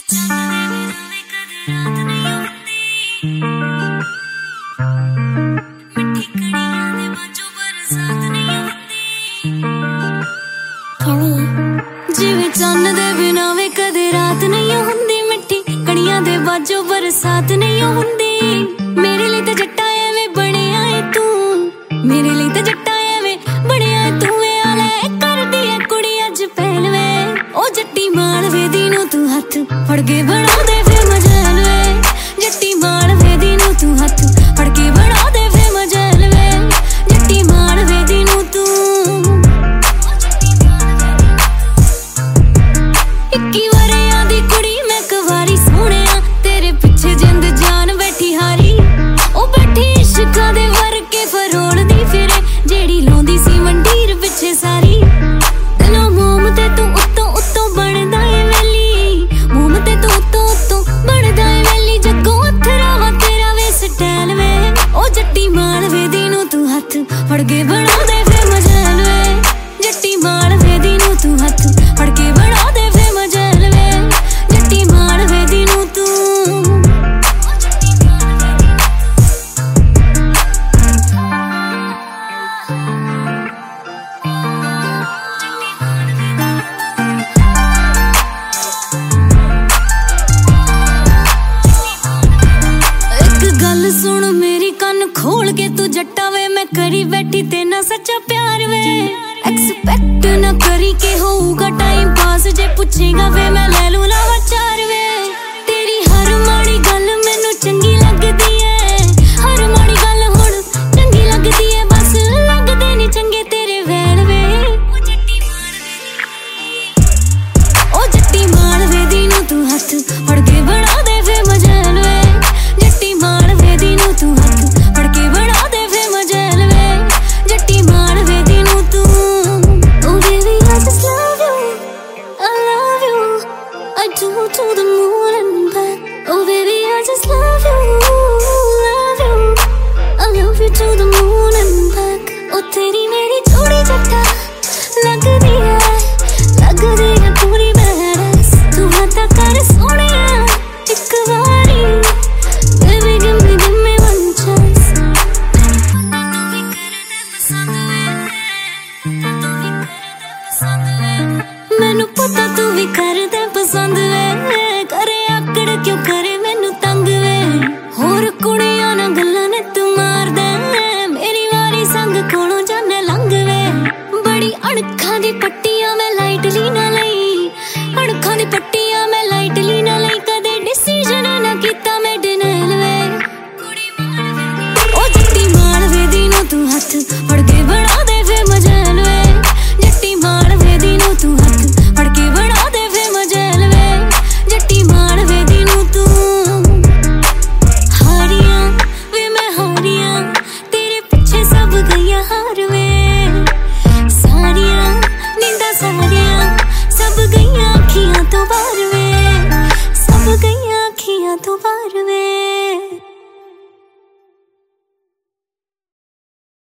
ਜਿਵੇਂ ਚੰਨ ਦੇ ਬਿਨਾਂ ਵੇ ਕਦੇ ਰਾਤ ਨਹੀਂ ਹੁੰਦੀ, ਮਿੱਠੀ ਕਣੀਆਂ ਦੇ ਬਾਝੋਂ ਬਰਸਾਤ ਨਹੀਂ ਹੁੰਦੀ। ਮੇਰੇ ਲਈ ਤਾਂ ਜੱਟਾ ਐਵੇਂ ਬਣਿਆ ਏ ਤੂੰ, ਮੇਰੇ ਲਈ ਤਾਂ ਜੱਟਾ ਐਵੇਂ ਬਣਿਆ ਏ ਤੂੰ। ਵੇ ਆਲੇ ਕਰਦੀ ਏ ਕੁੜੀ ਅੱਜ ਪਹਿਲਵੇ, ਉਹ ਜੱਟੀ ਮਾਲਵੇ ਦੀ ਨੂੰ ਤੂੰ ਹੱਥ ਫੜ ਕੇ ਬਣਾ ਦੇ ਫੇ ਮਜਲ ਵੇ। ਜੱਟੀ ਮਾਲਵੇ ਦੀ ਨੂੰ ਤੂੰ ਹੱਥ ਫੜ ਕੇ ਬਣਾ ਦੇ ਫੇ ਮਜਲ ਵੇ। ਜੱਟੀ ਮਾਲਵੇ ਦੀ ਨੂੰ ਤੂੰ 21 ਵਰਿਆਂ ਦੀ ਕੁੜੀ ਮੈਂ ਕੁਵਾਰੀ ਸੋਹਣਿਆ, ਤੇਰੇ ਪਿੱਛੇ ਜਿੰਦ ਜਾਨ ਬੈਠੀ ਹਾਰੀ। ਉਹ ਬੈਠੀ ਇਸ਼ਕਾਂ ਦੇ ਵਰਕੇ ਫਰੋਲਦੀ ਫਿਰੇ, ਜਿਹੜੀ ਲਾਉਂਦੀ ਸੀ ਮੰਡੀਰ ਪਿੱਛੇ ਸਾਰੀ। ਦਿਲੋਂ ਮੋਮ ਤੇ ਤੂੰ ਉੱਤੋਂ ਉੱਤੋਂ ਬਣਦਾ ਏ ਵੈਲੀ, ਮੋਮ ਤੇ ਤੂੰ ਉੱਤੋਂ ਉੱਤੋਂ ਬਣਦਾ ਏ ਵੈਲੀ। ਜੱਗੋਂ ਅਥਰਾ ਵਾ ਤੇਰਾ ਵੇ ਸਟੈਲ ਵੇ, ਉਹ ਜੱਟੀ ਮਾਲਵੇ ਦੀ ਨੂੰ ਤੂੰ ਹੱਥ ਫੜ ਕੇ ਬਣਾ ਦੇ ਫੇ ਮਜਲ ਵੇ। ਜੱਟੀ ਮਾਲਵੇ ਦੀ ਨੂੰ ਤੂੰ ਹੱਥ ਫੜ ਕੇ ਬਣਾ ਦੇ ਫੇ ਮਜਲ ਵੇ। ਜੱਟੀ ਮਾਲਵੇ ਦੀ ਨੂੰ ਤੂੰ ਗੱਲ ਸੁਣ ਮੇਰੀ ਕੰਨ ਖੋਲ ਕੇ, ਤੂੰ ਜੱਟਾ ਵੇ ਮੈਂ ਕਰੀ ਬੈਠੀ ਤੇ ਨਾ ਸੱਚਾ ਪਿਆਰ ਵੇ। ਐਕਸਪੈਕਟ ਨਾ ਕਰੀ ਕਿ ਹੋਊਗਾ ਟਾਈਮ ਪਾਸ, ਜੇ ਪੁੱਛੇਗਾ ਵੇ ਮੈਂ ਲੈ ਲੂ ਲਾਵਾ ਚਾਰ ਵੇ। ਤੇਰੀ ਹਰ ਮਾੜੀ ਗੱਲ ਮੈਨੂੰ ਚੰਗੀ ਲੱਗਦੀ ਏ, ਹਰ ਮਾੜੀ ਗੱਲ ਹੁਣ ਚੰਗੀ ਲੱਗਦੀ ਏ। ਬਸ ਲੱਗਦੇ ਨੀ ਚੰਗੇ ਤੇਰੇ ਵੈਲ ਵੇ। ਉਹ ਜੱਟੀ ਮਾਲਵੇ ਦੀ ਨੂੰ ਤੂੰ ਹੱਥ ਫੜ ਕੇ ਬਣਾ ਦੇ ਫੇ ਮਜਲ ਵੇ। ਜੱਟੀ ਮਾਲਵੇ ਦੀ ਨੂੰ ਤੂੰ ਹੱਥ ਫੜ ਕੇ ਬਣਾ ਦੇ ਫੇ ਮਜਲ ਵੇ। ਜੱਟੀ ਮਾਲਵੇ ਦੀ ਨੂੰ ਤੂੰ Oh baby I just love you, I love you, I do to the moon and back। Oh baby I just love you, love you, I love you to the moon and back। ਉਹ ਤੇਰੀ ਮੇਰੀ ਜੋੜੀ ਜੱਟਾ ਲੱਗਦੀ